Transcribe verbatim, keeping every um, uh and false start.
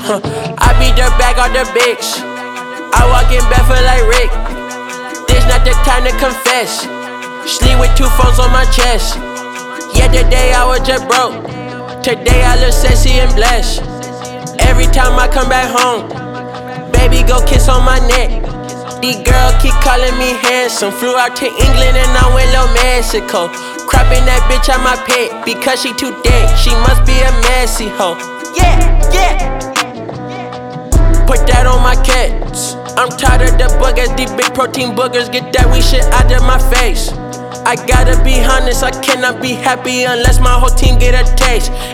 Huh. I beat the back off the bitch. I walk in barefoot like Rick. This not the time to confess. Sleep with two phones on my chest. Yeah, today I was just broke. Today I look sexy and blessed. Every time I come back home, baby go kiss on my neck. These girls keep calling me handsome. Flew out to England and I went to Mexico. Cropping that bitch out my pit because she too thick. She must be a messy hoe. Yeah, yeah. Put that on my cats. I'm tired of the boogers. These big protein boogers. Get that weak shit out of my face. I gotta be honest, I cannot be happy unless my whole team get a taste.